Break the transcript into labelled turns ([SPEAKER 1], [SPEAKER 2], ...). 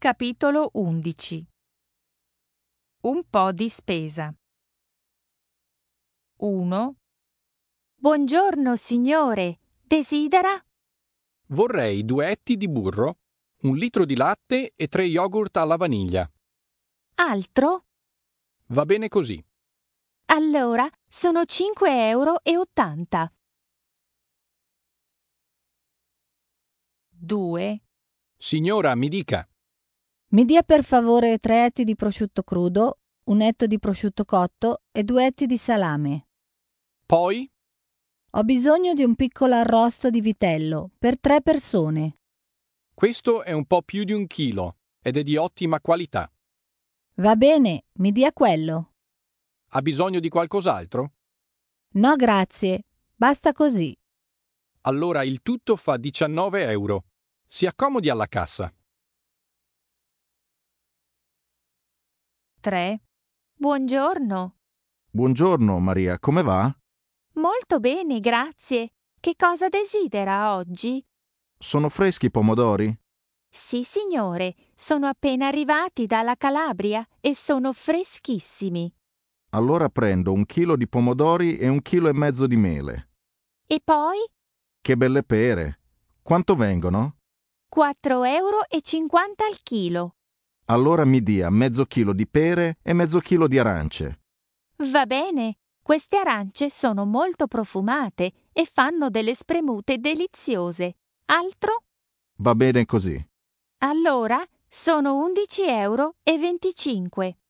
[SPEAKER 1] Capitolo 11. Un po' di spesa. 1. Buongiorno, signore. Desidera?
[SPEAKER 2] Vorrei 2 etti di burro, 1 litro di latte e 3 yogurt alla vaniglia.
[SPEAKER 1] Altro?
[SPEAKER 2] Va bene così.
[SPEAKER 1] Allora sono 5,80 €. 2.
[SPEAKER 2] Signora, mi dica.
[SPEAKER 3] Mi dia per favore 3 etti di prosciutto crudo, 1 etto di prosciutto cotto e 2 etti di salame.
[SPEAKER 2] Poi?
[SPEAKER 3] Ho bisogno di un piccolo arrosto di vitello per 3 persone.
[SPEAKER 2] Questo è un po' più di 1 chilo ed è di ottima qualità.
[SPEAKER 3] Va bene, mi dia quello.
[SPEAKER 2] Ha bisogno di qualcos'altro?
[SPEAKER 3] No, grazie. Basta così.
[SPEAKER 2] Allora il tutto fa 19 €. Si accomodi alla cassa.
[SPEAKER 1] 3. Buongiorno.
[SPEAKER 4] Buongiorno Maria, come va?
[SPEAKER 1] Molto bene, grazie. Che cosa desidera oggi?
[SPEAKER 4] Sono freschi i pomodori?
[SPEAKER 1] Sì, signore, sono appena arrivati dalla Calabria e sono freschissimi.
[SPEAKER 4] Allora prendo 1 chilo di pomodori e 1,5 chili di mele.
[SPEAKER 1] E poi
[SPEAKER 4] Che belle pere! Quanto vengono?
[SPEAKER 1] 4,50 € al chilo.
[SPEAKER 4] Allora mi dia mezzo chilo di pere e mezzo chilo di arance.
[SPEAKER 1] Va bene, queste arance sono molto profumate e fanno delle spremute deliziose. Altro?
[SPEAKER 4] Va bene così.
[SPEAKER 1] Allora sono 11,25 €.